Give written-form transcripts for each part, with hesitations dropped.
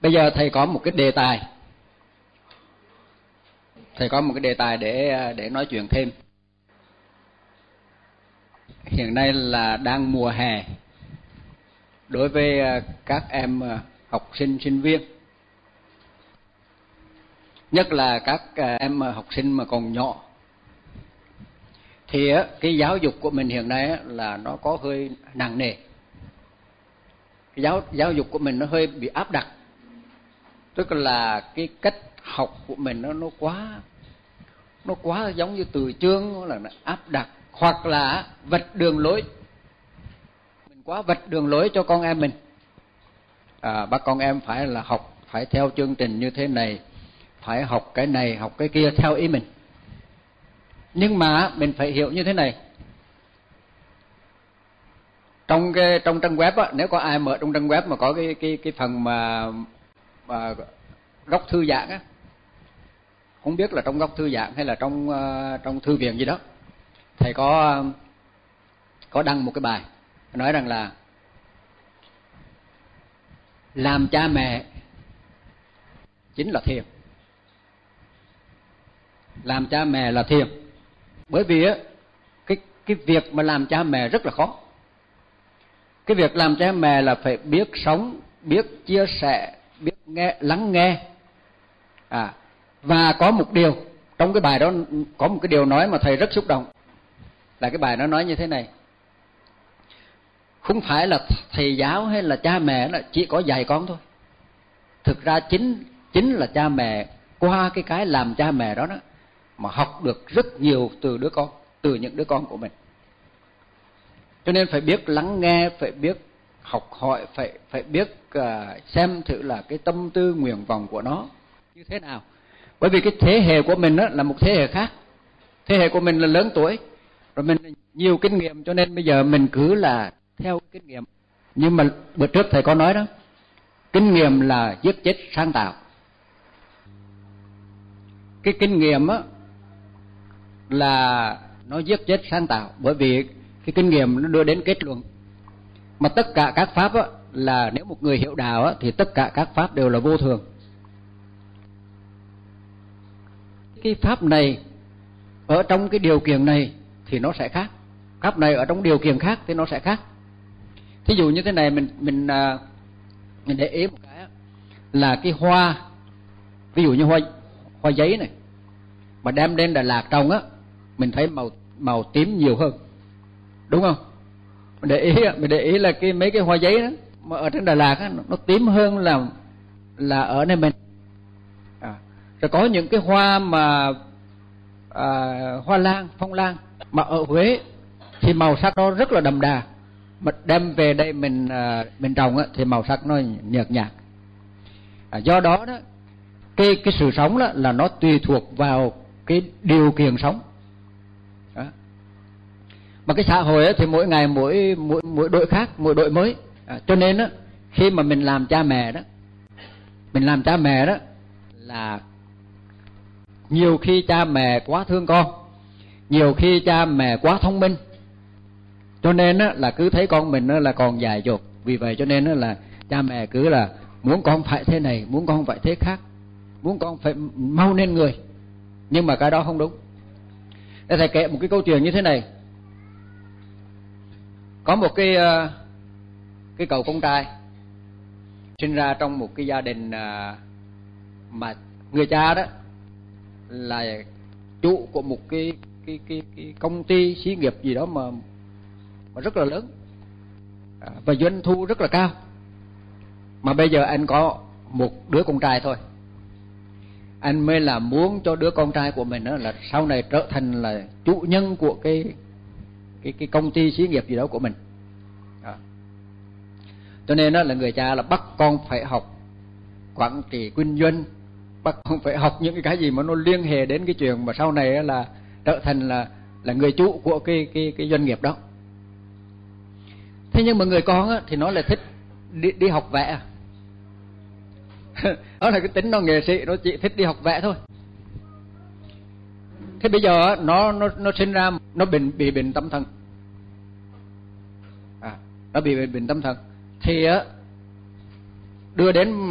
Bây giờ thầy có một cái đề tài. Thầy có một cái đề tài để nói chuyện thêm. Hiện nay là đang mùa hè. Đối với các em học sinh, sinh viên, nhất là các em học sinh mà còn nhỏ, thì cái giáo dục của mình hiện nay là nó có hơi nặng nề. Cái giáo dục của mình nó hơi bị áp đặt. Tức là cái cách học của mình nó quá giống như từ chương, là nó áp đặt, hoặc là vạch đường lối. Mình quá vạch đường lối cho con em mình. Bắt con em phải là học, phải theo chương trình như thế này, phải học cái này, học cái kia theo ý mình. Nhưng mà mình phải hiểu như thế này. Trong trang web á, nếu có ai mở trong trang web mà có cái phần mà góc thư giãn á, không biết là trong góc thư giãn hay là trong thư viện gì đó, thầy có đăng một cái bài nói rằng là làm cha mẹ chính là thiền. Làm cha mẹ là thiền. Bởi vì á, cái việc mà làm cha mẹ rất là khó. Cái việc làm cha mẹ là phải biết sống, biết chia sẻ, biết lắng nghe. Và có một điều, trong cái bài đó có một cái điều nói mà thầy rất xúc động. Là cái bài đó nói như thế này: không phải là thầy giáo hay là cha mẹ là chỉ có dạy con thôi. Thực ra chính là cha mẹ, qua cái làm cha mẹ đó mà học được rất nhiều từ những đứa con của mình. Cho nên phải biết lắng nghe, phải biết học hỏi, phải biết xem thử là cái tâm tư nguyện vọng của nó như thế nào. Bởi vì cái thế hệ của mình là một thế hệ khác. Thế hệ của mình là lớn tuổi, rồi mình nhiều kinh nghiệm, cho nên bây giờ mình cứ là theo kinh nghiệm. Nhưng mà bữa trước thầy có nói đó, kinh nghiệm là giết chết sáng tạo. Cái kinh nghiệm á là nó giết chết sáng tạo, bởi vì cái kinh nghiệm nó đưa đến kết luận. Mà tất cả các pháp á, là nếu một người hiểu đạo á, thì tất cả các pháp đều là vô thường. Cái pháp này ở trong cái điều kiện này thì nó sẽ khác, pháp này ở trong điều kiện khác thì nó sẽ khác. Thí dụ như thế này, mình để ý một cái là cái hoa, ví dụ như hoa giấy này mà đem đến Đà Lạt trồng á, mình thấy màu tím nhiều hơn, đúng không? Mình để ý là mấy cái hoa giấy đó mà ở trên Đà Lạt á, nó tím hơn là ở nơi mình. Rồi có những cái hoa mà hoa lan, phong lan mà ở Huế thì màu sắc nó rất là đậm đà, mà đem về đây mình trồng á, thì màu sắc nó nhợt nhạt. Do đó cái sự sống đó là nó tùy thuộc vào cái điều kiện sống. Mà cái xã hội á, thì mỗi ngày mỗi đội khác, mỗi đội mới. Cho nên á, khi mà mình làm cha mẹ đó là nhiều khi cha mẹ quá thương con, nhiều khi cha mẹ quá thông minh, cho nên là cứ thấy con mình là còn dại dột. Vì vậy cho nên là cha mẹ cứ là muốn con phải thế này, muốn con phải thế khác, muốn con phải mau nên người. Nhưng mà cái đó không đúng. Để thầy kể một cái câu chuyện như thế này. Có một cái cậu con trai sinh ra trong một cái gia đình mà người cha đó là chủ của một cái công ty xí nghiệp gì đó mà rất là lớn, và doanh thu rất là cao. Mà bây giờ anh có một đứa con trai thôi. Anh mới là muốn cho đứa con trai của mình đó là sau này trở thành là chủ nhân của cái công ty xí nghiệp gì đó của mình. Cho nên đó là người cha là bắt con phải học quản trị kinh doanh, bắt con phải học những cái gì mà nó liên hệ đến cái chuyện mà sau này là trở thành là người chủ của cái doanh nghiệp đó. Thế nhưng mà người con á, thì nó lại thích đi học vẽ. Đó là cái tính nó nghệ sĩ, nó chỉ thích đi học vẽ thôi. Thế bây giờ nó sinh ra nó bị bệnh tâm thần. Nó bị bệnh tâm thần thì đưa đến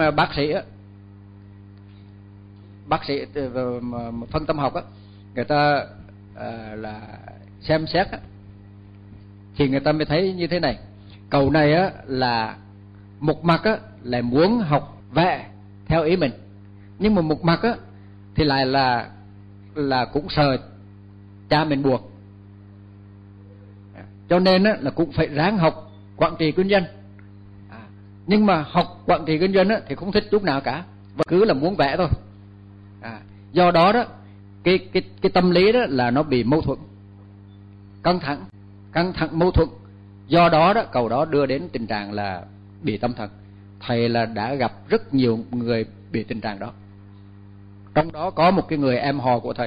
bác sĩ phân tâm học á, người ta là xem xét á, thì người ta mới thấy như thế này. Cậu này á là một mặt á là muốn học vẽ theo ý mình, nhưng mà một mặt á thì lại là cũng sợ cha mình buộc, cho nên á là cũng phải ráng học quản trị kinh doanh. Nhưng mà học quản trị kinh doanh á thì không thích chút nào cả, và cứ là muốn vẽ thôi. Do đó đó cái tâm lý đó là nó bị mâu thuẫn, căng thẳng mâu thuẫn. Do đó đó cậu đó đưa đến tình trạng là bị tâm thần. Thầy là đã gặp rất nhiều người bị tình trạng đó. Trong đó có một cái người em họ của thầy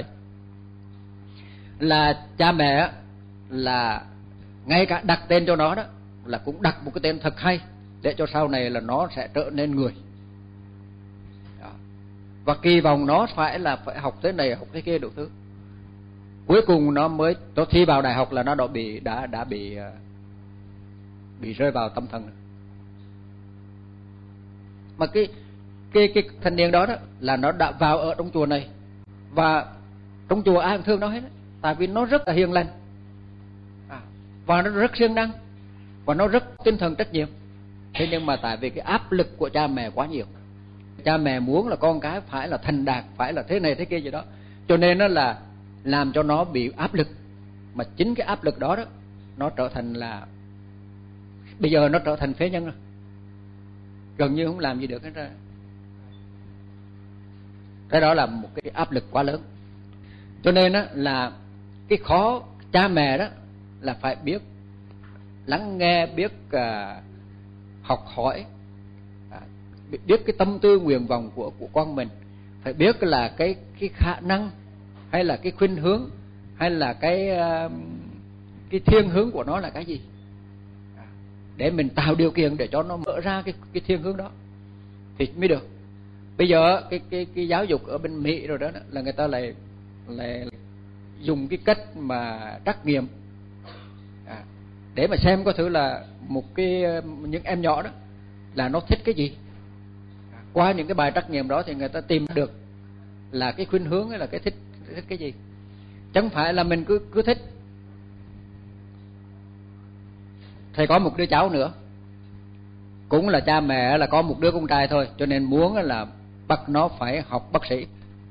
là cha mẹ là ngay cả đặt tên cho nó đó là cũng đặt một cái tên thật hay, để cho sau này là nó sẽ trở nên người. Và kỳ vọng nó phải học thế này học thế kia đủ thứ. Cuối cùng nó thi vào đại học là nó đã bị rơi vào tâm thần. Mà cái thanh niên đó là nó đã vào ở trong chùa này, và trong chùa ai cũng thương nó hết đó, tại vì nó rất là hiền lành, và nó rất siêng năng, và nó rất tinh thần trách nhiệm. Thế nhưng mà tại vì cái áp lực của cha mẹ quá nhiều, cha mẹ muốn là con cái phải là thành đạt, phải là thế này thế kia gì đó, cho nên nó là làm cho nó bị áp lực. Mà chính cái áp lực đó đó nó trở thành là bây giờ nó trở thành phế nhân rồi, gần như không làm gì được hết ra. Cái đó là một cái áp lực quá lớn. Cho nên đó là cái khó cha mẹ đó là phải biết lắng nghe, biết học hỏi, biết cái tâm tư nguyện vọng của con mình, phải biết là cái khả năng hay là cái khuynh hướng hay là cái thiên hướng của nó là cái gì, để mình tạo điều kiện để cho nó mở ra cái thiên hướng đó thì mới được. Bây giờ cái giáo dục ở bên Mỹ rồi đó là người ta lại dùng cái cách mà trắc nghiệm để mà xem có thử là những em nhỏ đó là nó thích cái gì. Qua những cái bài trắc nghiệm đó thì người ta tìm được là cái khuynh hướng hay là cái thích cái gì, chẳng phải là mình cứ thích. Thầy có một đứa cháu nữa, cũng là cha mẹ là có một đứa con trai thôi, cho nên muốn là bắt nó phải học bác sĩ.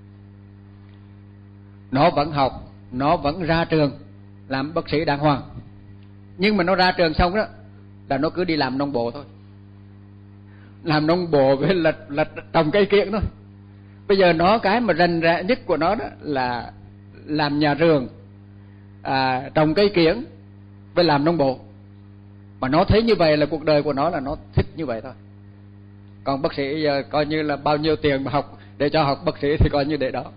Nó vẫn học, nó vẫn ra trường làm bác sĩ đàng hoàng, nhưng mà nó ra trường xong đó là nó cứ đi làm nông bộ thôi, làm nông bộ với là trồng cây kiểng thôi. Bây giờ nó cái mà rành rẽ nhất của nó đó là làm nhà vườn, trồng cây kiểng với làm nông bộ. Mà nó thấy như vậy là cuộc đời của nó là nó thích như vậy thôi. Còn bác sĩ giờ coi như là bao nhiêu tiền mà học để cho học bác sĩ thì coi như để đó.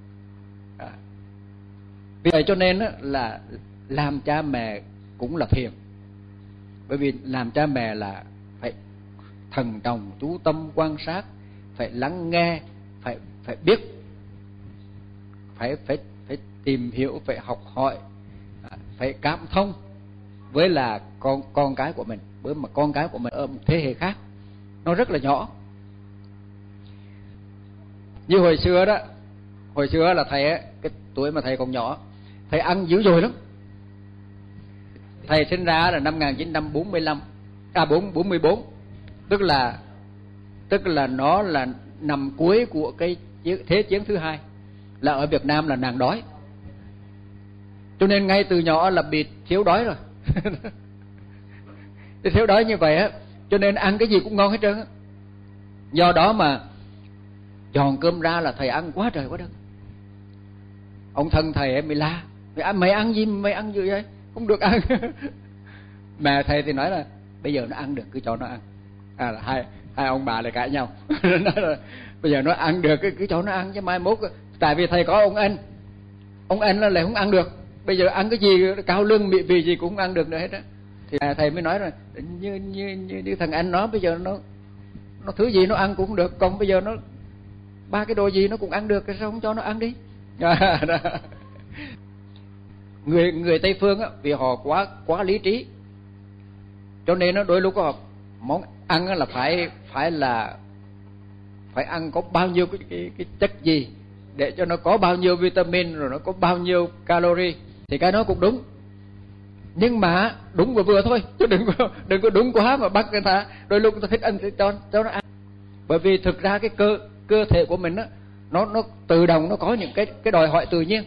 Vì vậy cho nên là làm cha mẹ cũng là phiền. Bởi vì làm cha mẹ là phải thần trọng, chú tâm quan sát, phải lắng nghe, phải biết, phải tìm hiểu, phải học hỏi, phải cảm thông với là con cái của mình. Bởi mà con cái của mình ở một thế hệ khác, nó rất là nhỏ. Như hồi xưa là thầy ấy, cái tuổi mà thầy còn nhỏ, thầy ăn dữ dội lắm. Thầy sinh ra là năm 1944, tức là nó là năm cuối của cái thế chiến thứ hai, là ở Việt Nam là nạn đói, cho nên ngay từ nhỏ là bị thiếu đói rồi. Thiếu đói như vậy á, cho nên ăn cái gì cũng ngon hết trơn á. Do đó mà dọn cơm ra là thầy ăn quá trời quá đất. Ông thân thầy ấy mới la: mày ăn gì vậy, không được ăn. Mẹ thầy thì nói là bây giờ nó ăn được cứ cho nó ăn. Là hai ông bà lại cãi nhau. Nói là bây giờ nó ăn được cứ cho nó ăn, chứ mai mốt, tại vì thầy có ông anh là lại không ăn được. Bây giờ ăn cái gì cao lương mỹ vị gì cũng không ăn được nữa hết á. Thì thầy mới nói là như thằng anh nó bây giờ nó thứ gì nó ăn cũng không được, còn bây giờ nó ba cái đồ gì nó cũng ăn được, sao không cho nó ăn đi. Người Tây phương á, vì họ quá lý trí, cho nên nó đôi lúc họ món ăn là phải là phải ăn có bao nhiêu cái chất gì, để cho nó có bao nhiêu vitamin, rồi nó có bao nhiêu calorie, thì cái đó cũng đúng. Nhưng mà đúng vừa vừa thôi, chứ đừng có đúng quá mà bắt người ta đôi lúc người ta thích ăn thì cho nó ăn. Bởi vì thực ra cái cơ thể của mình á, nó tự động nó có những cái đòi hỏi tự nhiên.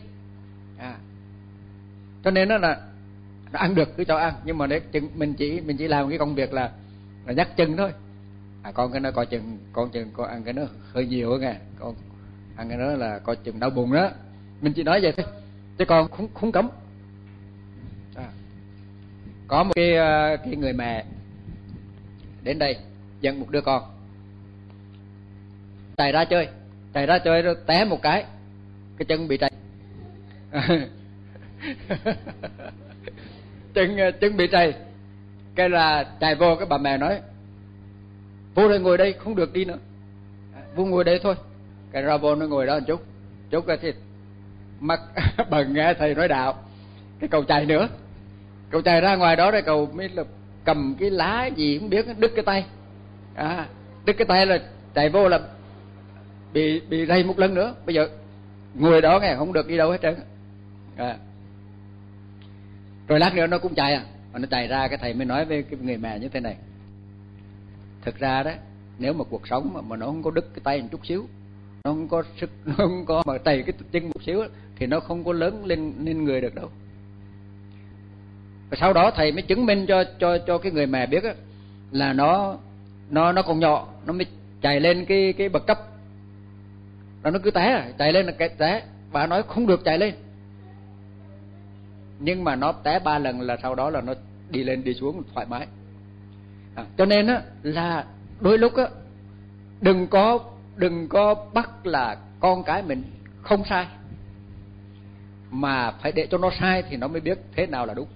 Cho nên nó ăn được cứ cho ăn, nhưng mà để mình chỉ làm cái công việc là nhắc chừng thôi. Con cái nó coi chừng, con ăn cái nó hơi nhiều á nghe, con ăn cái đó là coi chừng đau bụng đó. Mình chỉ nói vậy thôi, chứ còn không cấm. Có một cái người mẹ đến đây dẫn một đứa con chạy ra chơi rồi té một cái chân bị trầy. chân bị trầy, cái là chạy vô, cái bà mẹ nói vô đây ngồi đây, không được đi nữa, vô ngồi đây thôi. Cái ra vô nó ngồi đó một chút cái thì mắt bần nghe thầy nói đạo, cái cậu chạy nữa, cậu chạy ra ngoài đó rồi cậu mới là cầm cái lá gì không biết, đứt cái tay. Đứt cái tay là chạy vô là bị rầy một lần nữa. Bây giờ ngồi đó nghe không được đi đâu hết trơn. Rồi lát nữa nó cũng chạy mà nó chạy ra, cái thầy mới nói với cái người mẹ như thế này: thực ra đó, nếu mà cuộc sống mà nó không có đứt cái tay một chút xíu, nó không có sức, nó không có mà tày cái chân một xíu, thì nó không có lớn lên người được đâu. Và sau đó thầy mới chứng minh cho cái người mẹ biết đó, là nó còn nhỏ, nó mới chạy lên cái bậc cấp, nó cứ té, chạy lên là cái té. Bà nói không được chạy lên, nhưng mà nó té 3 lần là sau đó là nó đi lên đi xuống thoải mái. Cho nên á là đôi lúc á đừng có bắt là con cái mình không sai, mà phải để cho nó sai thì nó mới biết thế nào là đúng.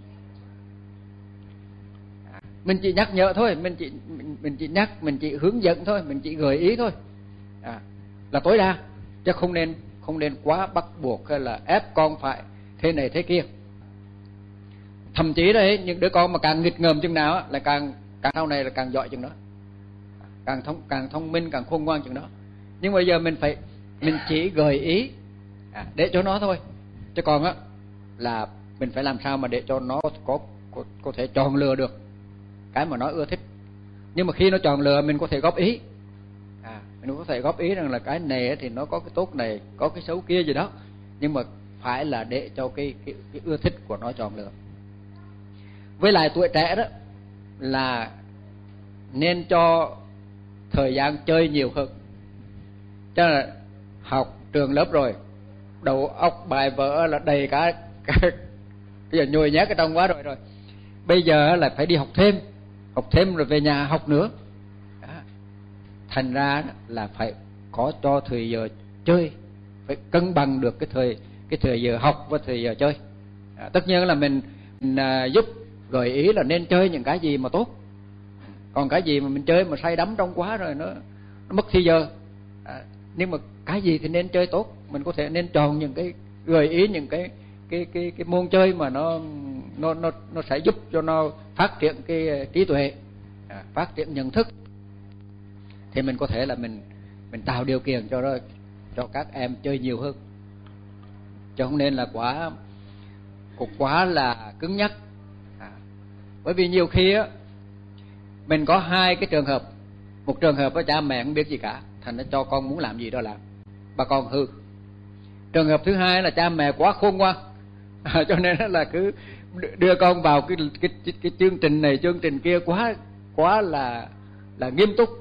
Mình chỉ nhắc nhở thôi, mình chỉ nhắc, mình chỉ hướng dẫn thôi, mình chỉ gợi ý thôi, là tối đa, chứ không nên quá bắt buộc hay là ép con phải thế này thế kia. Thậm chí đấy, những đứa con mà càng nghịch ngợm chừng nào là càng sau này là càng giỏi chừng đó, càng thông minh, càng khôn ngoan chừng đó. Nhưng bây giờ mình chỉ gợi ý để cho nó thôi, chứ còn á là mình phải làm sao mà để cho nó có thể chọn lựa được cái mà nó ưa thích. Nhưng mà khi nó chọn lựa, mình có thể góp ý, mình có thể góp ý rằng là cái này thì nó có cái tốt này, có cái xấu kia gì đó, nhưng mà phải là để cho cái ưa thích của nó chọn lựa. Với lại tuổi trẻ đó là nên cho thời gian chơi nhiều hơn. Cho nên là học trường lớp rồi, đầu óc bài vở là đầy cả bây giờ nhồi nhét cái trong quá rồi. Bây giờ là phải đi học thêm rồi về nhà học nữa. Thành ra là phải có cho thời giờ chơi, phải cân bằng được cái thời giờ học và thời giờ chơi. Tất nhiên là mình giúp gợi ý là nên chơi những cái gì mà tốt, còn cái gì mà mình chơi mà say đắm trong quá rồi nó mất thời giờ. Nhưng mà cái gì thì nên chơi tốt, mình có thể nên chọn những cái gợi ý, những cái môn chơi mà nó sẽ giúp cho nó phát triển cái trí tuệ, phát triển nhận thức, thì mình có thể là mình tạo điều kiện cho các em chơi nhiều hơn, chứ không nên là quá là cứng nhắc. Bởi vì nhiều khi á mình có hai cái trường hợp. Một trường hợp đó cha mẹ không biết gì cả, thành nó cho con muốn làm gì đó làm, bà con hư. Trường hợp thứ hai là cha mẹ quá khôn ngoan, cho nên là cứ đưa con vào cái chương trình này chương trình kia quá là nghiêm túc,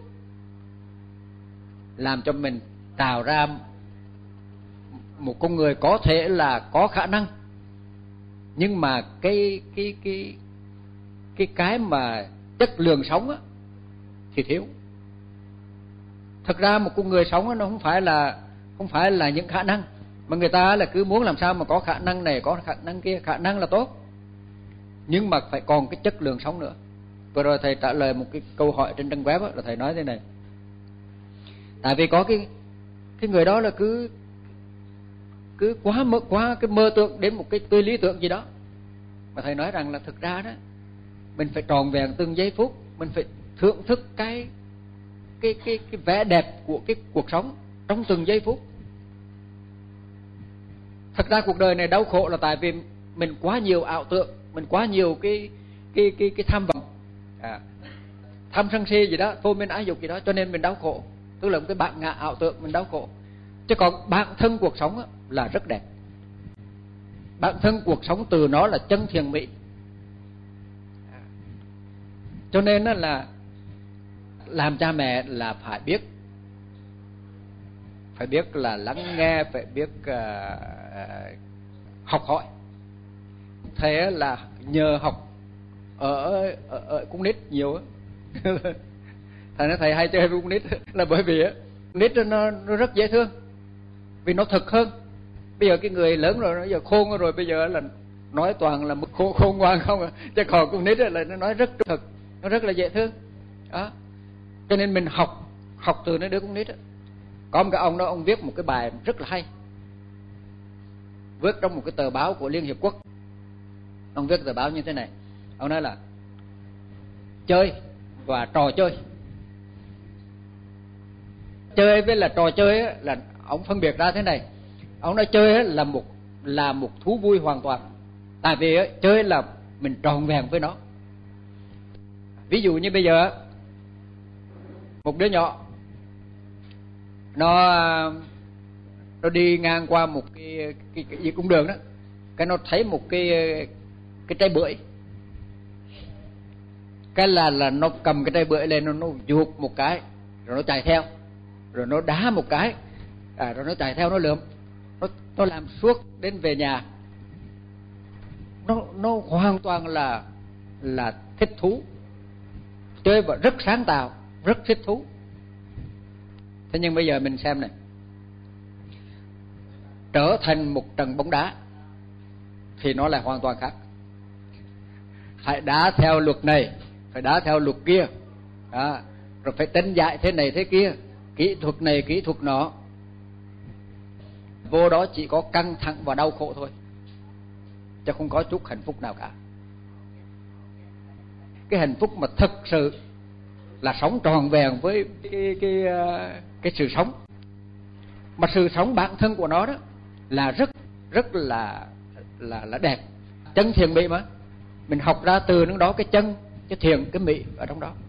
làm cho mình tạo ra một con người có thể là có khả năng, nhưng mà cái mà chất lượng sống á thì thiếu. Thực ra một con người sống nó không phải là những khả năng, mà người ta là cứ muốn làm sao mà có khả năng này, có khả năng kia. Khả năng là tốt, nhưng mà phải còn cái chất lượng sống nữa. Vừa rồi thầy trả lời một cái câu hỏi trên trang web là thầy nói thế này: tại vì có cái người đó là cứ quá cái mơ tưởng đến một cái lý tưởng gì đó, mà thầy nói rằng là thực ra đó mình phải tròn vẹn từng giây phút, mình phải thưởng thức cái vẻ đẹp của cái cuộc sống trong từng giây phút. Thật ra cuộc đời này đau khổ là tại vì mình quá nhiều ảo tưởng, mình quá nhiều cái tham vọng, tham sân si gì đó, thôi mình ái dục gì đó, cho nên mình đau khổ. Tức là một cái bản ngã ảo tưởng mình đau khổ. Chứ còn bản thân cuộc sống là rất đẹp. Bản thân cuộc sống từ nó là chân thiện mỹ. Cho nên là làm cha mẹ là phải biết là lắng nghe, phải biết học hỏi. Thế là nhờ học ở con nít nhiều á. Thầy nói thầy hay chơi với con nít là bởi vì á, nít nó rất dễ thương, vì nó thực hơn. Bây giờ cái người lớn rồi, bây giờ khôn rồi, bây giờ là nói toàn là mức khôn ngoan không à. Chứ còn con nít là nó nói rất thực, nó rất là dễ thương đó. Cho nên mình học từ đứa con nít đó. Có một cái ông đó, ông viết một cái bài rất là hay, viết trong một cái tờ báo của Liên Hiệp Quốc. Ông viết tờ báo như thế này, ông nói là chơi và trò chơi. Chơi với là trò chơi ấy, là ông phân biệt ra thế này. Ông nói chơi ấy là một thú vui hoàn toàn. Tại vì ấy, chơi là mình tròn vẹn với nó. Ví dụ như bây giờ một đứa nhỏ nó đi ngang qua một cái cung đường đó, cái nó thấy một cái trái bưởi, cái là nó cầm cái trái bưởi lên, nó giụt một cái rồi nó chạy theo, rồi nó đá một cái, rồi nó chạy theo, nó lượm, nó làm suốt đến về nhà. Nó hoàn toàn là thích thú, chơi và rất sáng tạo, rất thích thú. Thế nhưng bây giờ mình xem này, trở thành một trận bóng đá thì nó lại hoàn toàn khác. Phải đá theo luật này, phải đá theo luật kia, rồi phải tranh giải thế này thế kia, kỹ thuật này kỹ thuật nọ. Vô đó chỉ có căng thẳng và đau khổ thôi, chứ không có chút hạnh phúc nào cả. Cái hạnh phúc mà thực sự là sống tròn vẹn với cái sự sống, mà sự sống bản thân của nó đó là rất là đẹp, chân thiện mỹ mà. Mình học ra từ nó đó, cái chân, cái thiện, cái mỹ ở trong đó.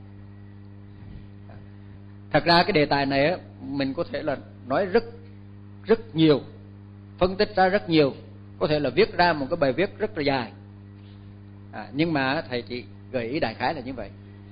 Thật ra cái đề tài này á, mình có thể là nói rất nhiều, phân tích ra rất nhiều, có thể là viết ra một cái bài viết rất là dài. Nhưng mà thầy chỉ gợi ý đại khái là như vậy,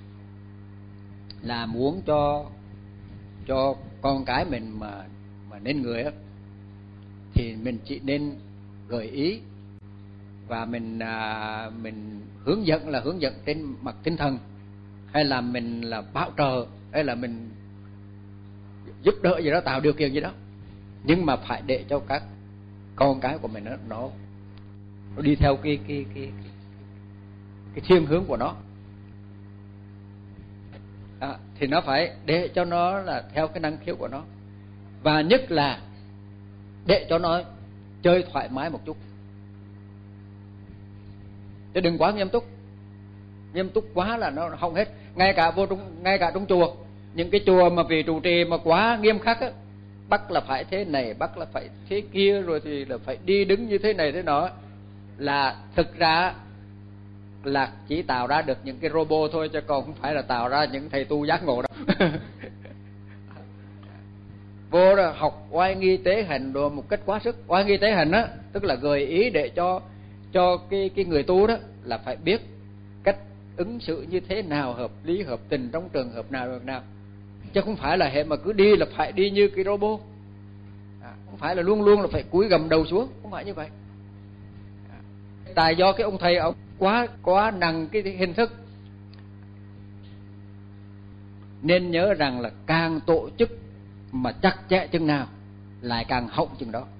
là muốn cho con cái mình mà nên người á, thì mình chỉ nên gợi ý và mình hướng dẫn, là hướng dẫn trên mặt tinh thần, hay là mình là bảo trợ, hay là mình giúp đỡ gì đó, tạo điều kiện gì đó. Nhưng mà phải để cho các con cái của mình nó đi theo cái thiên hướng của nó. Thì nó phải để cho nó là theo cái năng khiếu của nó, và nhất là để cho nó chơi thoải mái một chút, chứ đừng quá nghiêm túc quá là nó hỏng hết. Ngay cả trong chùa, những cái chùa mà vị trụ trì mà quá nghiêm khắc á, bắt là phải thế này, bắt là phải thế kia, rồi thì là phải đi đứng như thế này thế nọ, là thực ra là chỉ tạo ra được những cái robot thôi, chứ còn không phải là tạo ra những thầy tu giác ngộ đâu. Vô rồi học oai nghi tế hành đồ một cách quá sức. Oai nghi tế hành á, tức là gợi ý để cho cái người tu đó là phải biết cách ứng xử như thế nào, hợp lý hợp tình trong trường hợp nào được nào, chứ không phải là hệ mà cứ đi là phải đi như cái robot. Không phải là luôn luôn là phải cúi gầm đầu xuống, không phải như vậy. Tại do cái ông thầy ông quá nặng cái hình thức. Nên nhớ rằng là càng tổ chức mà chặt chẽ chừng nào lại càng hậu chừng đó.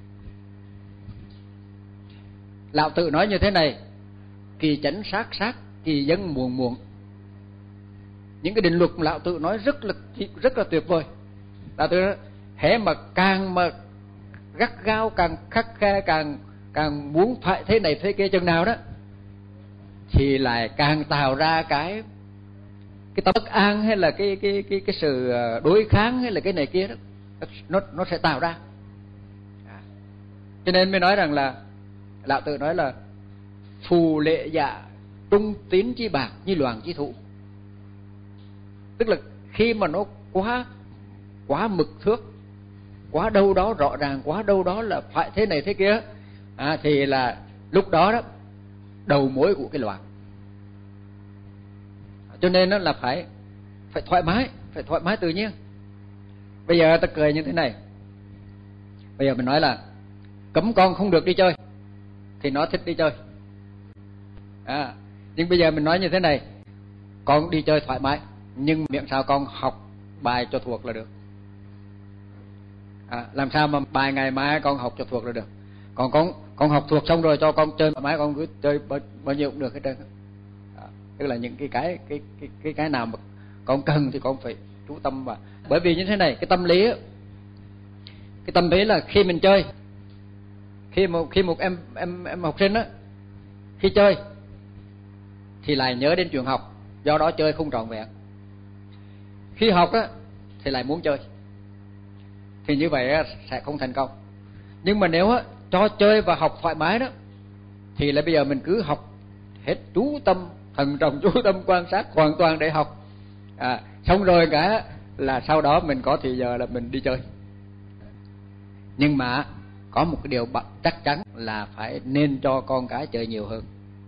Lão Tự nói như thế này: kỳ chánh sát, kỳ dân muộn. Những cái định luật Lão Tự nói rất là tuyệt vời. Lão Tự nói, hễ mà càng mà gắt gao, càng khắt khe, càng muốn phải thế này thế kia chừng nào đó, thì lại càng tạo ra cái tâm bất an hay là cái sự đối kháng hay là cái này kia đó, nó sẽ tạo ra. Cho nên mới nói rằng là Lão Tử nói là phù lệ dạ trung tín chi bạc như loạn chi thủ. Tức là khi mà nó quá mực thước, quá đâu đó rõ ràng, quá đâu đó là phải thế này thế kia, thì là lúc đó đó đầu mối của cái loạn. Cho nên nó là phải thoải mái tự nhiên. Bây giờ ta cười như thế này, bây giờ mình nói là cấm con không được đi chơi thì nó thích đi chơi. Nhưng bây giờ mình nói như thế này, con đi chơi thoải mái nhưng miễn sao con học bài cho thuộc là được. Làm sao mà bài ngày mai con học cho thuộc là được. Còn con học thuộc xong rồi cho con chơi thoải mái, con cứ chơi bao nhiêu cũng được hết trơn. Tức là những cái nào mà con cần thì con phải chú tâm vào. Bởi vì như thế này, cái tâm lý là khi mình chơi, khi một em học sinh á, khi chơi thì lại nhớ đến chuyện học, do đó chơi không trọn vẹn. Khi học á thì lại muốn chơi, thì như vậy á, sẽ không thành công. Nhưng mà nếu á, cho chơi và học thoải mái đó, thì là bây giờ mình cứ học hết, chú tâm, thần trọng chú tâm quan sát hoàn toàn để học. Xong rồi cả là sau đó mình có thì giờ là mình đi chơi. Nhưng mà có một cái điều chắc chắn là phải nên cho con cái chơi nhiều hơn.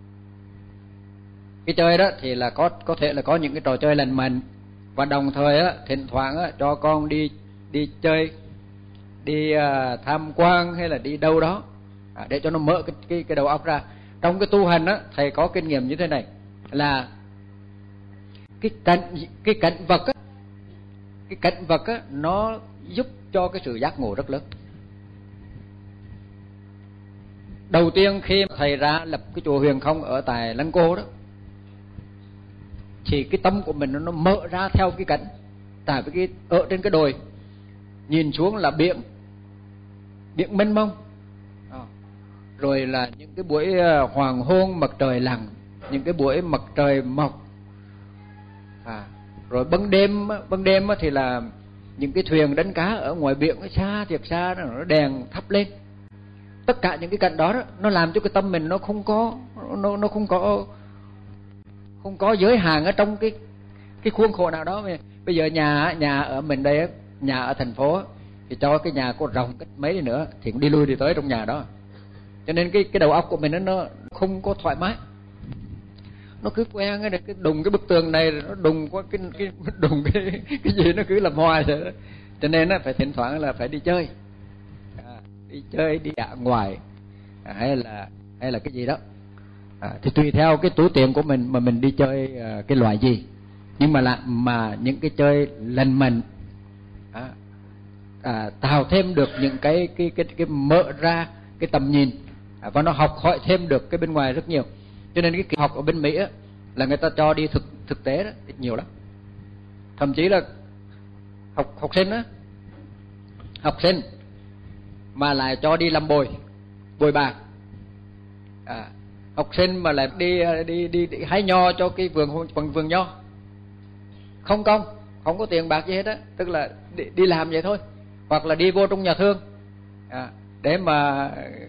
Cái chơi đó thì là có thể là có những cái trò chơi lành mạnh, và đồng thời á, thỉnh thoảng á, cho con đi chơi, đi tham quan hay là đi đâu đó, để cho nó mở cái đầu óc ra. Trong cái tu hành á, thầy có kinh nghiệm như thế này, là cái cảnh vật á, nó giúp cho cái sự giác ngộ rất lớn. Đầu tiên khi thầy ra lập cái chùa Huyền Không ở tại Lăng Cô đó, thì cái tâm của mình nó mở ra theo cái cảnh. Tại vì ở trên cái đồi nhìn xuống là biển mênh mông, rồi là những cái buổi hoàng hôn mặt trời lặn, những cái buổi mặt trời mọc, rồi ban đêm thì là những cái thuyền đánh cá ở ngoài biển xa thiệt xa, nó đèn thắp lên. Tất cả những cái cảnh đó, nó làm cho cái tâm mình nó không có giới hạn ở trong cái khuôn khổ nào đó. Bây giờ nhà ở mình đây, nhà ở thành phố thì cho cái nhà có rộng cách mấy đi nữa thì cũng đi lui đi tới trong nhà đó. Cho nên cái đầu óc của mình nó không có thoải mái, nó cứ quen cái đùng cái bức tường này, nó đùng qua cái gì nó cứ làm hoài vậy đó. Cho nên nó phải thỉnh thoảng là phải đi chơi, đi dã ngoại, hay là cái gì đó. Thì tùy theo cái túi tiền của mình mà mình đi chơi cái loại gì. Nhưng mà những cái chơi lành mạnh, tạo thêm được những cái mở ra cái tầm nhìn, và nó học hỏi thêm được cái bên ngoài rất nhiều. Cho nên cái học ở bên Mỹ á, là người ta cho đi thực tế đó nhiều lắm. Thậm chí là học sinh mà lại cho đi làm bồi bàn, học sinh mà lại đi hái nho cho cái vườn nho, không có tiền bạc gì hết á, tức là đi làm vậy thôi. Hoặc là đi vô trong nhà thương để mà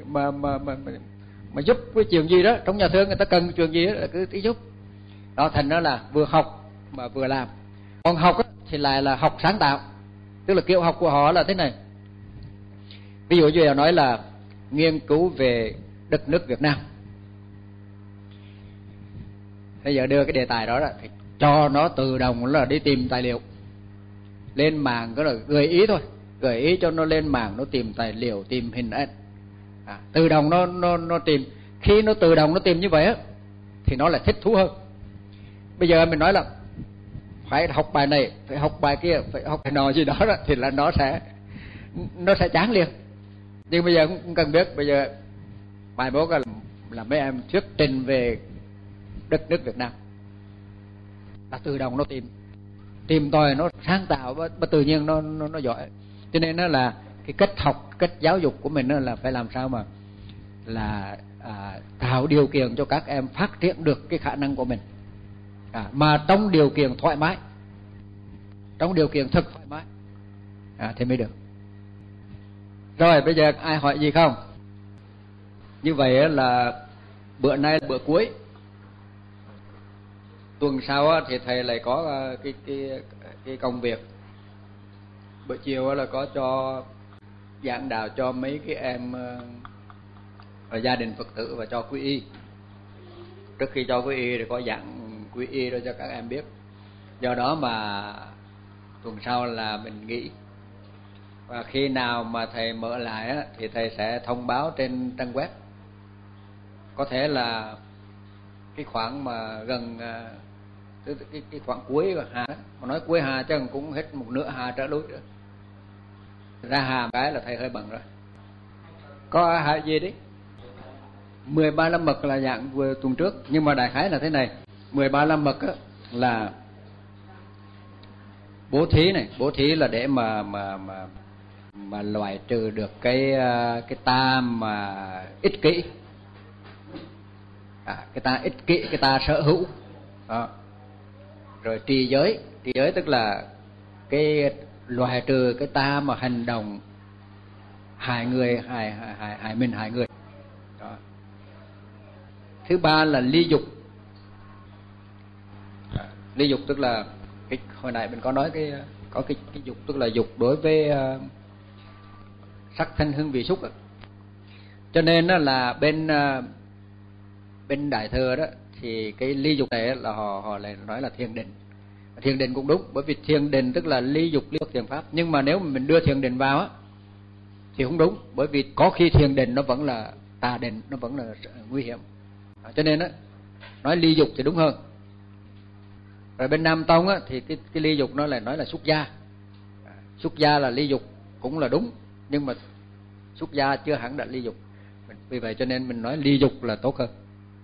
giúp cái chuyện gì đó trong nhà thương, người ta cần chuyện gì đó là cứ giúp. Đó, thành ra là vừa học mà vừa làm. Còn học á, thì lại là học sáng tạo, tức là kiểu học của họ là thế này. Ví dụ như là nói là nghiên cứu về đất nước Việt Nam, bây giờ đưa cái đề tài đó là thì cho nó tự động là đi tìm tài liệu lên mạng, cái là gợi ý thôi, gợi ý cho nó lên mạng, nó tìm tài liệu, tìm hình ảnh, tự động nó tìm. Khi nó tự động nó tìm như vậy á, thì nó lại thích thú hơn. Bây giờ mình nói là phải học bài này, phải học bài kia, phải học bài nọ gì đó, thì là nó sẽ chán liền. Nhưng bây giờ cũng cần biết, bây giờ bài bố là mấy em thuyết trình về đất nước Việt Nam, là tự động nó tìm tòi, nó sáng tạo và tự nhiên nó giỏi. Cho nên nó là cái cách học, cách giáo dục của mình là phải làm sao mà là tạo điều kiện cho các em phát triển được cái khả năng của mình. mà trong điều kiện thoải mái, trong điều kiện thực thoải mái thì mới được. Rồi bây giờ ai hỏi gì không? Như vậy là bữa nay là bữa cuối, tuần sau thì thầy lại có cái công việc. Bữa chiều là có cho giảng đạo cho mấy cái em ở gia đình Phật tử và cho quy y. Trước khi cho quy y thì có giảng quy y đó cho các em biết. Do đó mà tuần sau là mình nghỉ. Và khi nào mà thầy mở lại thì thầy sẽ thông báo trên trang web. Có thể là cái khoảng mà gần cái khoảng cuối hà, mà nói cuối hà chắc cũng hết một nửa hà trở lui nữa. Ra hà cái là thầy hơi bận rồi. Có hỏi gì đấy? 13 la mật là dạng vừa tuần trước, nhưng mà đại khái là thế này. 13 la mật là bố thí này, bố thí là để mà loại trừ được cái ta mà ích kỷ, cái ta ích kỷ, cái ta sở hữu đó. Rồi trì giới tức là cái loại trừ cái ta mà hành động hại người, hại mình, hại người đó. Thứ ba là ly dục. Ly dục tức là cái hồi nãy mình có nói cái dục tức là dục đối với sắc thanh hương vị xúc. Cho nên đó là bên Đại Thừa đó thì cái ly dục này là họ lại nói là thiền định. Thiền định cũng đúng, bởi vì thiền định tức là ly dục ly thiền pháp. Nhưng mà nếu mà mình đưa thiền định vào thì không đúng, bởi vì có khi thiền định nó vẫn là tà định, nó vẫn là nguy hiểm. Cho nên nói ly dục thì đúng hơn. Rồi bên Nam Tông thì cái ly dục nó lại nói là xuất gia. Xuất gia là ly dục cũng là đúng, nhưng mà xuất gia chưa hẳn đã ly dục. Vì vậy cho nên mình nói ly dục là tốt hơn.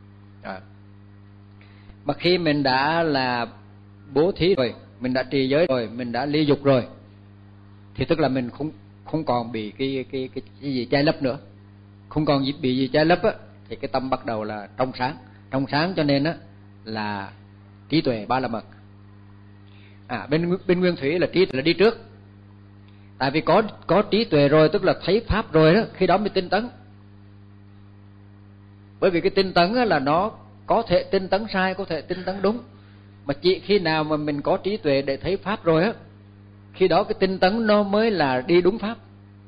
Mà khi mình đã là bố thí rồi, mình đã trì giới rồi, mình đã ly dục rồi, thì tức là mình không còn bị cái gì che lấp nữa. Không còn bị gì che lấp thì cái tâm bắt đầu là trong sáng. Trong sáng cho nên là trí tuệ ba la mật. Bên Nguyên Thủy là trí tuệ là đi trước. Tại vì có trí tuệ rồi tức là thấy pháp rồi đó, khi đó mới tinh tấn. Bởi vì cái tinh tấn là nó có thể tinh tấn sai, có thể tinh tấn đúng. Mà chỉ khi nào mà mình có trí tuệ để thấy pháp rồi khi đó cái tinh tấn nó mới là đi đúng pháp.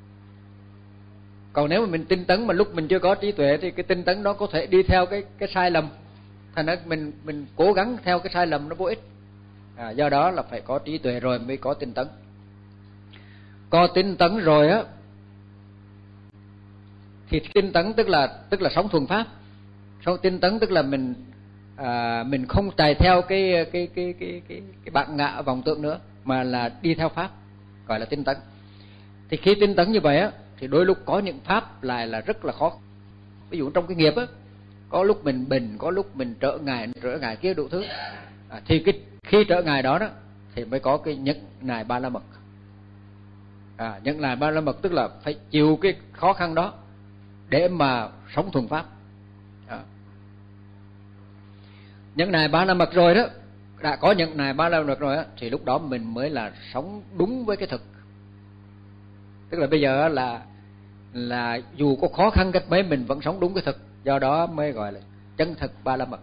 Còn nếu mà mình tinh tấn mà lúc mình chưa có trí tuệ thì cái tinh tấn đó có thể đi theo cái sai lầm. Thành ra mình cố gắng theo cái sai lầm nó vô ích. Do đó là phải có trí tuệ rồi mới có tinh tấn. Có tinh tấn rồi thì tinh tấn tức là sống thuần pháp. Sống tinh tấn tức là mình không chạy theo cái bản ngã vọng tưởng nữa, mà là đi theo pháp, gọi là tinh tấn. Thì khi tinh tấn như vậy thì đôi lúc có những pháp lại là rất là khó. Ví dụ trong cái nghiệp có lúc mình bình, có lúc mình trở ngại kia đủ thứ. Thì khi trở ngại đó thì mới có cái nhẫn nại ba la mật. Nhẫn nại ba la mật tức là phải chịu cái khó khăn đó để mà sống thuần pháp. Nhẫn nại ba la mật rồi đó, đã có nhẫn nại ba la mật rồi thì lúc đó mình mới là sống đúng với cái thực. Tức là bây giờ là dù có khó khăn cách mấy mình vẫn sống đúng cái thực. Do đó mới gọi là chân thực ba la mật.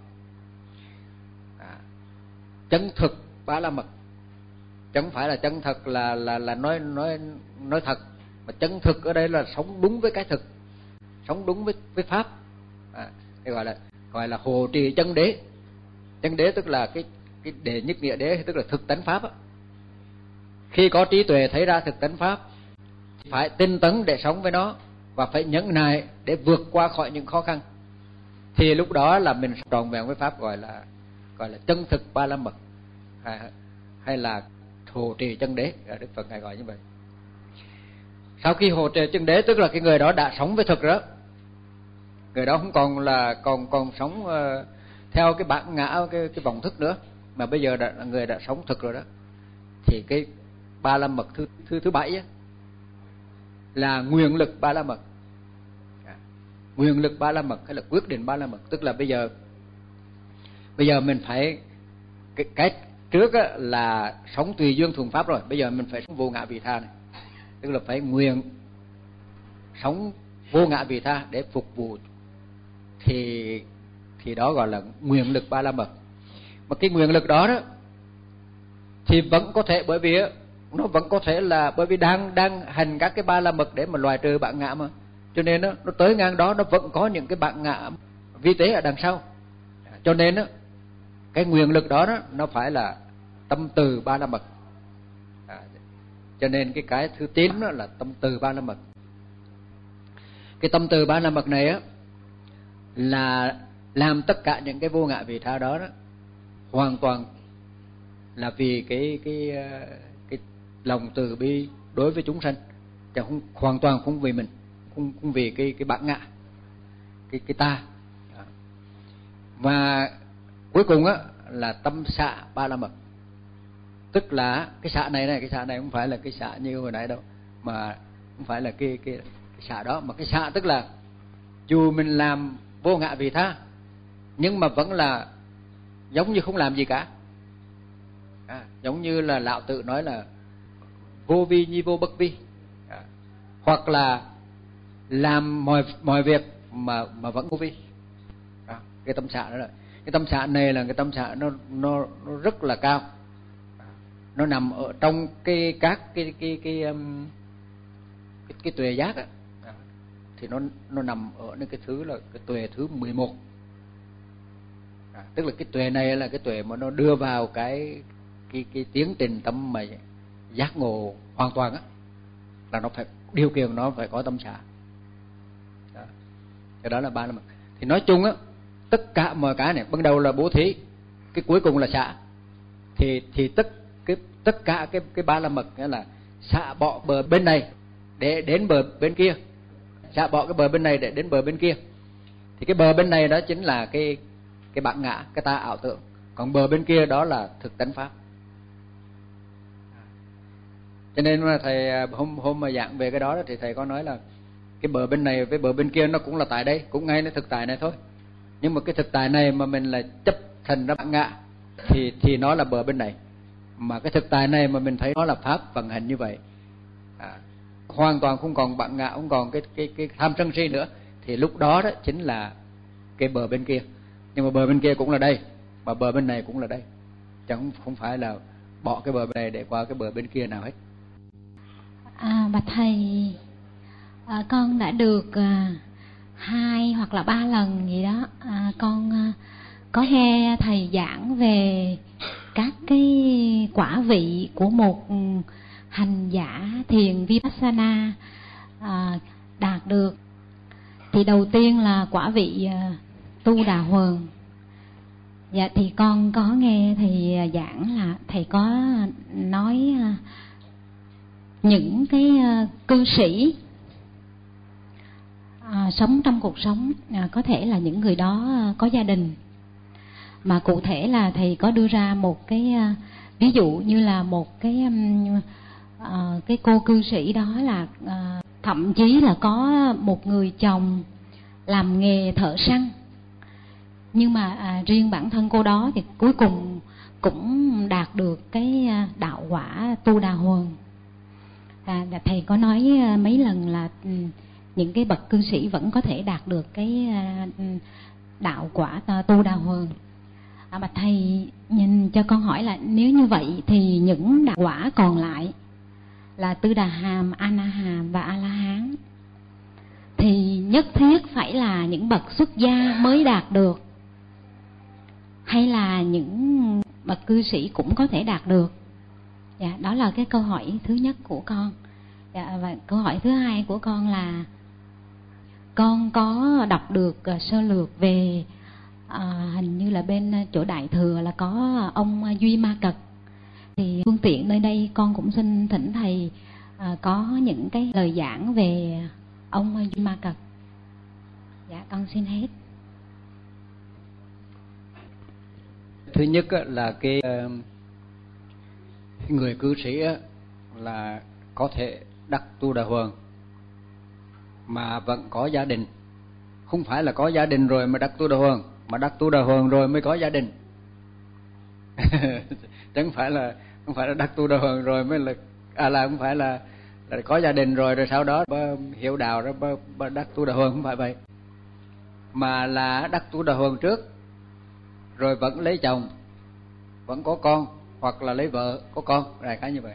Chân thực ba la mật, chứ không phải là chân thật là nói thật, mà chân thực ở đây là sống đúng với cái thực, sống đúng với pháp. Thì gọi là hộ trì chân đế. Chân đế tức là cái đệ nhất nghĩa đế, tức là thực tánh pháp. Khi có trí tuệ thấy ra thực tánh pháp, phải tinh tấn để sống với nó và phải nhẫn nại để vượt qua khỏi những khó khăn, thì lúc đó là mình tròn vẹn với pháp, gọi là chân thực ba la mật, hay là hộ trì chân đế. Đức Phật ngài gọi như vậy. Sau khi hộ trì chân đế tức là cái người đó đã sống với thực đó, người đó không còn là còn sống theo cái bản ngã, cái vọng thức nữa, mà bây giờ người đã sống thực rồi đó. Thì cái ba la mật thứ bảy là nguyện lực ba la mật. Nguyện lực ba la mật hay là quyết định ba la mật, tức là bây giờ mình phải cái trước á, là sống tùy duyên thuần pháp rồi, bây giờ mình phải sống vô ngã vị tha này, tức là phải nguyện sống vô ngã vị tha để phục vụ, thì đó gọi là nguyện lực ba la mật. Mà cái nguyện lực đó thì vẫn có thể, bởi vì nó vẫn có thể là bởi vì đang hành các cái ba la mật để mà loại trừ bản ngã mà, cho nên nó tới ngang đó nó vẫn có những cái bản ngã vi tế ở đằng sau. Cho nên cái nguyện lực đó nó phải là tâm từ ba la mật. Cho nên cái thứ 9 đó là tâm từ ba la mật. Cái tâm từ ba la mật này là làm tất cả những cái vô ngã vị tha đó hoàn toàn là vì cái lòng từ bi đối với chúng sanh, chứ không hoàn toàn không vì mình, không vì cái bản ngã, cái ta. Và cuối cùng là tâm xạ ba la mật, tức là cái xạ này không phải là cái xạ như hồi nãy đâu, mà không phải là cái xạ đó, mà cái xạ tức là dù mình làm vô ngã vị tha nhưng mà vẫn là giống như không làm gì cả. Giống như là lão tự nói là vô vi nhi vô bất vi, hoặc là làm mọi việc mà vẫn vô vi. Cái tâm xạ đó là cái tâm xạ này, là cái tâm xạ nó rất là cao, nó nằm ở trong các cái tuệ giác thì nó nằm ở cái thứ là cái tuệ thứ 11. Tức là cái tuệ này là cái tuệ mà nó đưa vào cái tiến trình tâm mà giác ngộ hoàn toàn là nó phải điều kiện, nó phải có tâm xạ. Cái đó là ba la mật. Thì nói chung tất cả mọi cái này, ban đầu là bố thí, cái cuối cùng là xả, thì tất cả cái ba la mật nghĩa là xả bỏ bờ bên này để đến bờ bên kia, xả bỏ cái bờ bên này để đến bờ bên kia. Thì cái bờ bên này đó chính là cái bản ngã, cái ta ảo tưởng, còn bờ bên kia đó là thực tánh pháp. Cho nên mà thầy hôm mà giảng về cái đó thì thầy có nói là cái bờ bên này với bờ bên kia nó cũng là tại đây, cũng ngayในthực tại này thôi. Nhưng mà cái thực tại này mà mình là chấp thành ra bản ngã thì nó là bờ bên này. Mà cái thực tại này mà mình thấy nó là pháp vận hành như vậy, hoàn toàn không còn bản ngã, không còn cái tham sân si nữa, thì lúc đó chính là cái bờ bên kia. Nhưng mà bờ bên kia cũng là đây, mà bờ bên này cũng là đây, chẳng không phải là bỏ cái bờ bên này để qua cái bờ bên kia nào hết. Bạch thầy, con đã được 2 hoặc là 3 lần gì đó con có nghe thầy giảng về các cái quả vị của một hành giả thiền Vipassana đạt được. Thì đầu tiên là quả vị Tu Đà Huần. Dạ, thì con có nghe thầy giảng là thầy có nói những cái cư sĩ sống trong cuộc sống, có thể là những người đó có gia đình, mà cụ thể là thầy có đưa ra một cái ví dụ như là một cái cô cư sĩ đó là thậm chí là có một người chồng làm nghề thợ săn, nhưng mà riêng bản thân cô đó thì cuối cùng cũng đạt được cái đạo quả Tu Đà Huần. Thầy có nói mấy lần là những cái bậc cư sĩ vẫn có thể đạt được cái đạo quả Tu Đà Huần. Bạch thầy nhìn cho con hỏi là nếu như vậy thì những đạo quả còn lại là Tư Đà Hàm, A Na Hàm và A La Hán thì nhất thiết phải là những bậc xuất gia mới đạt được, hay là những bậc cư sĩ cũng có thể đạt được? Dạ, đó là cái câu hỏi thứ nhất của con. Dạ, và câu hỏi thứ hai của con là con có đọc được sơ lược về hình như là bên chỗ Đại Thừa là có ông Duy Ma Cật. Thì phương tiện nơi đây con cũng xin thỉnh thầy có những cái lời giảng về ông Duy Ma Cật. Dạ, con xin hết. Thứ nhất là cái người cư sĩ là có thể đắc Tu Đà Huần mà vẫn có gia đình, không phải là có gia đình rồi mà đắc Tu Đà Huần, mà đắc Tu Đà Huần rồi mới có gia đình. Chứ không phải là đắc tu đà hoàng rồi mới là là không phải là có gia đình rồi sau đó hiểu đạo rồi đắc tu đà hoàng, không phải vậy. Mà là đắc tu đà hoàng trước rồi vẫn lấy chồng, vẫn có con, hoặc là lấy vợ có con, đại khái như vậy.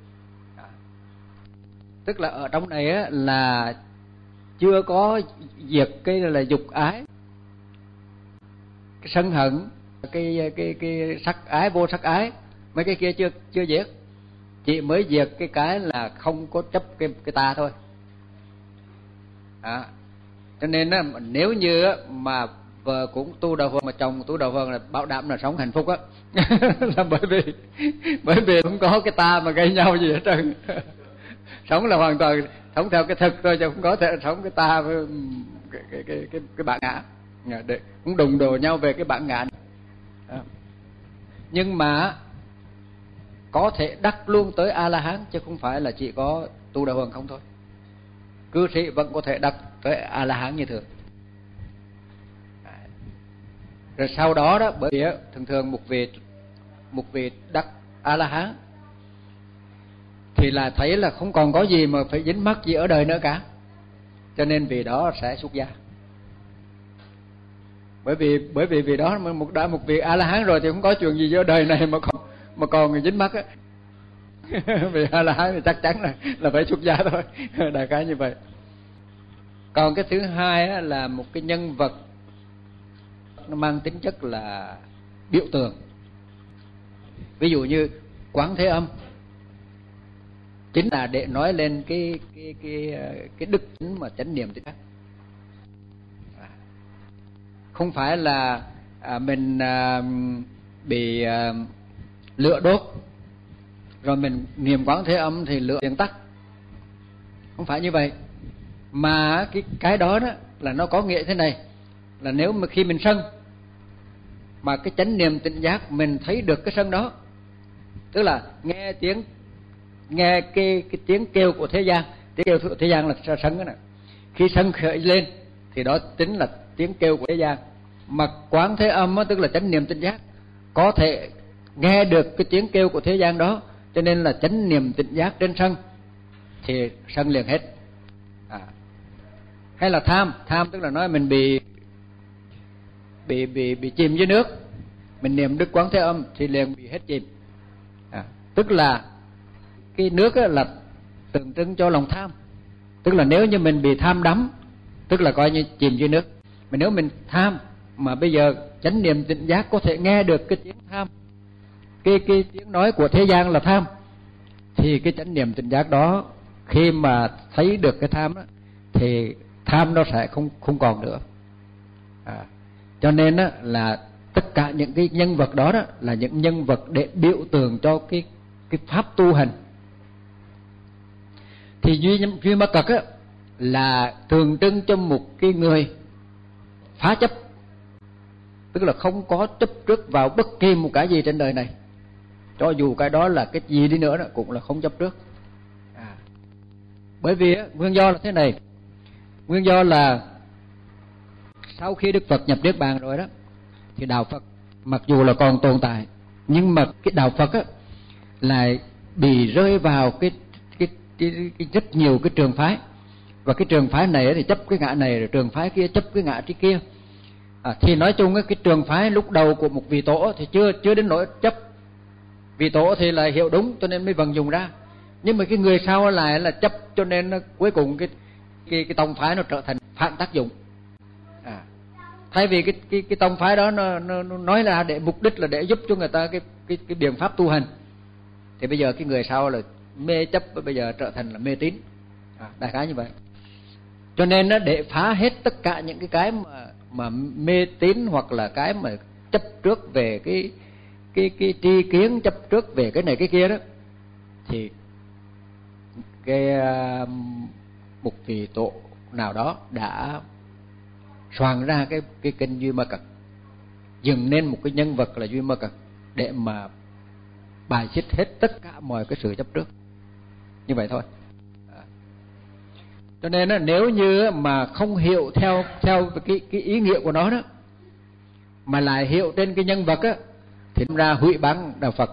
Tức là ở trong này á, là chưa có diệt cái là dục ái, cái sân hận, cái sắc ái, vô sắc ái, mấy cái kia chưa diệt, chỉ mới diệt cái là không có chấp cái ta thôi. Cho nên á, nếu như á, mà vợ cũng tu đà hoàng mà chồng tu đà hoàng là bảo đảm là sống hạnh phúc á. Là bởi vì không có cái ta mà gây nhau gì hết trơn. Sống là hoàn toàn sống theo cái thực thôi, chứ không có thể sống cái ta với cái bản ngã, để cũng đụng đồ nhau về cái bản ngã. Nhưng mà có thể đắc luôn tới A La Hán, chứ không phải là chỉ có tu đà hoàng không thôi. Cư sĩ vẫn có thể đắc tới A La Hán như thường. Rồi sau đó đó, bởi vì thường một vị đắc A La Hán thì là thấy là không còn có gì mà phải dính mắc gì ở đời nữa cả, cho nên vì đó sẽ xuất gia. Bởi vì vì đó một vị A La Hán rồi thì không có chuyện gì ở đời này mà còn dính mắc á. Vì A La Hán thì chắc chắn là phải xuất gia thôi, đại khái như vậy. Còn cái thứ hai á, là một cái nhân vật nó mang tính chất là biểu tượng. Ví dụ như Quán Thế Âm chính là để nói lên cái đức tính mà chánh niệm tịnh giác. Không phải là mình bị lửa đốt rồi mình niệm Quán Thế Âm thì lửa liền tắt, không phải như vậy. Mà cái đó là nó có nghĩa thế này, là nếu mà khi mình sân mà cái chánh niệm tịnh giác mình thấy được cái sân đó, tức là nghe cái tiếng kêu của thế gian, tiếng kêu của thế gian là sân đó nè. Khi sân khởi lên thì đó chính là tiếng kêu của thế gian. Mà Quán Thế Âm tức là chánh niệm tịnh giác có thể nghe được cái tiếng kêu của thế gian đó, cho nên là chánh niệm tịnh giác trên sân thì sân liền hết. Hay là tham tức là nói mình bị chìm dưới nước, mình niệm Đức Quán Thế Âm thì liền bị hết chìm. Tức là cái nước là tượng trưng cho lòng tham. Tức là nếu như mình bị tham đắm, tức là coi như chìm dưới nước. Mà nếu mình tham mà bây giờ chánh niệm tịnh giác có thể nghe được cái tiếng tham, cái tiếng nói của thế gian là tham, thì cái chánh niệm tịnh giác đó khi mà thấy được cái tham đó, thì tham nó sẽ không còn nữa. Cho nên là tất cả những cái nhân vật đó là những nhân vật để biểu tượng cho cái pháp tu hành. Thì duy ma cật là tượng trưng cho một cái người phá chấp, tức là không có chấp trước vào bất kỳ một cái gì trên đời này, cho dù cái đó là cái gì đi nữa cũng là không chấp trước. Bởi vì nguyên do là thế này, nguyên do là sau khi Đức Phật nhập Niết Bàn rồi đó, thì đạo Phật mặc dù là còn tồn tại, nhưng mà cái đạo Phật lại bị rơi vào cái rất nhiều cái trường phái. Và cái trường phái này thì chấp cái ngã này, rồi trường phái kia chấp cái ngã kia. Thì nói chung cái trường phái lúc đầu của một vị tổ thì chưa đến nỗi chấp. Vị tổ thì là hiểu đúng cho nên mới vận dụng ra, nhưng mà cái người sau lại là chấp, cho nên cuối cùng cái tông phái nó trở thành phản tác dụng. Thay vì cái tông phái đó nó nói là để mục đích là để giúp cho người ta cái biện pháp tu hành, thì bây giờ cái người sau là mê chấp, bây giờ trở thành là mê tín. Đại khái như vậy. Cho nên để phá hết tất cả những cái mà mê tín, hoặc là cái mà chấp trước về cái tri kiến, chấp trước về cái này cái kia đó, thì một vị tổ nào đó đã soạn ra cái kinh Duy Ma Cật, dựng nên một cái nhân vật là Duy Ma Cật để mà bài xích hết tất cả mọi cái sự chấp trước. Như vậy thôi. Cho nên nếu như mà không hiểu theo cái ý nghĩa của nó đó, mà lại hiểu trên cái nhân vật thì ra hủy bán đạo Phật.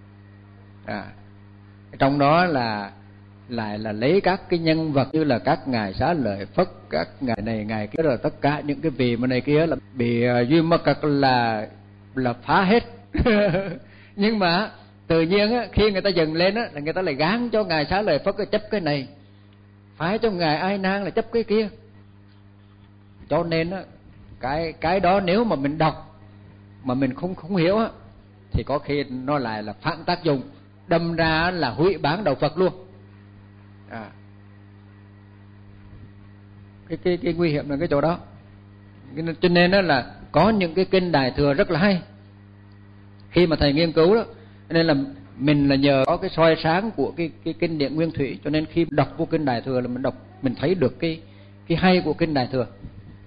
Trong đó là lại là lấy các cái nhân vật như là các ngài Xá Lợi Phất, các ngài này ngài kia, rồi tất cả những cái vị mà này kia là bị Duy Ma Cật là phá hết. Nhưng mà tự nhiên á, khi người ta dừng lên á, là người ta lại gán cho ngài Xá Lợi Phất chấp cái này, phái cho ngài Ai Nan là chấp cái kia. Cho nên á, cái đó nếu mà mình đọc mà mình không hiểu á, thì có khi nó lại là phản tác dụng, đâm ra là hủy bán đạo Phật luôn. Cái nguy hiểm là cái chỗ đó. Cho nên đó là có những cái kinh Đại Thừa rất là hay. Khi mà thầy nghiên cứu đó, nên là mình là nhờ có cái soi sáng của cái kinh điển Nguyên Thủy, cho nên khi đọc vô kinh Đại Thừa là mình thấy được cái hay của kinh Đại Thừa.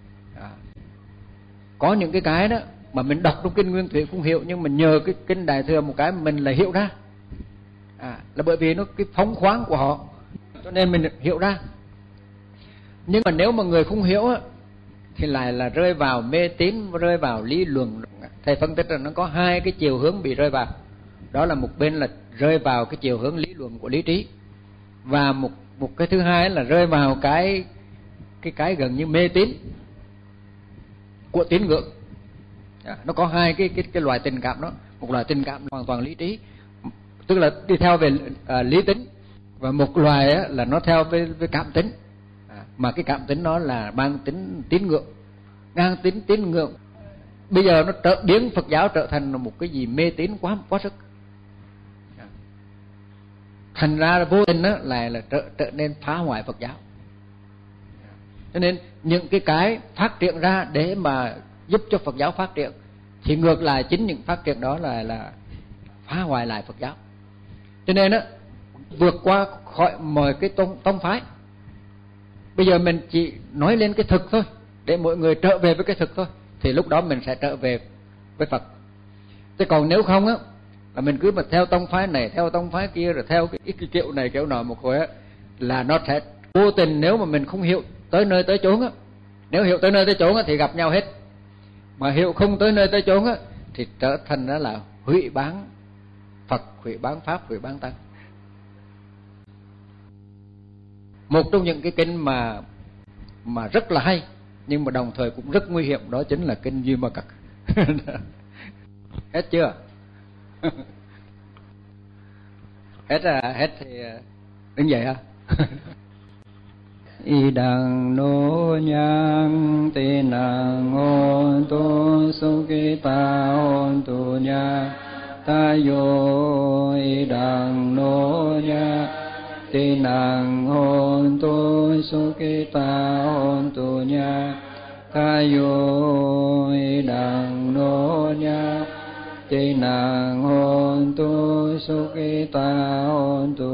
Có những cái đó mà mình đọc trong kinh Nguyên Thủy không hiểu, nhưng mình nhờ cái kinh Đại Thừa một cái mình lại hiểu ra. Là bởi vì nó cái phóng khoáng của họ, cho nên mình hiểu ra. Nhưng mà nếu mà người không hiểu á, thì lại là rơi vào mê tín, rơi vào lý luận. Thầy phân tích là nó có hai cái chiều hướng bị rơi vào. Đó là một bên là rơi vào cái chiều hướng lý luận của lý trí, và một cái thứ hai là rơi vào cái gần như mê tín của tín ngưỡng. Nó có hai cái loại tình cảm đó. Một loại tình cảm hoàn toàn lý trí, tức là đi theo về lý tính, và một loài á, là nó theo với cảm tính. Mà cái cảm tính nó là mang tính tín ngưỡng, ngang tính tín ngưỡng. Bây giờ nó biến Phật giáo trở thành một cái gì mê tín quá sức. Thành ra vô tình á, là trở nên phá hoại Phật giáo. Cho nên những cái phát triển ra để mà giúp cho Phật giáo phát triển, thì ngược lại chính những phát triển đó là phá hoại lại Phật giáo. Cho nên á, vượt qua khỏi mọi cái tông phái. Bây giờ mình chỉ nói lên cái thực thôi, để mọi người trở về với cái thực thôi, thì lúc đó mình sẽ trở về với Phật. Chứ còn nếu không á, là mình cứ mà theo tông phái này, theo tông phái kia, rồi theo cái kiểu này kiểu nọ một hồi á, là nó sẽ vô tình, nếu mà mình không hiểu tới nơi tới chốn á. Nếu hiểu tới nơi tới chốn á thì gặp nhau hết. Mà hiểu không tới nơi tới chốn á, thì trở thành đó là hủy bán Phật, hủy bán Pháp, hủy bán Tăng. Một trong những cái kinh mà rất là hay, nhưng mà đồng thời cũng rất nguy hiểm, đó chính là kinh Duy Ma Cật. Hết chưa? Hết thì đứng dậy ha. Y đằng nô nhang tê nàng hôn tu su ki ta hôn tu nha ta yo y đằng nô nhang tê nàng hôn tu su ki ta hôn tu nha ta yo y đằng nô nhang tê nàng hôn tu su ki ta hôn tu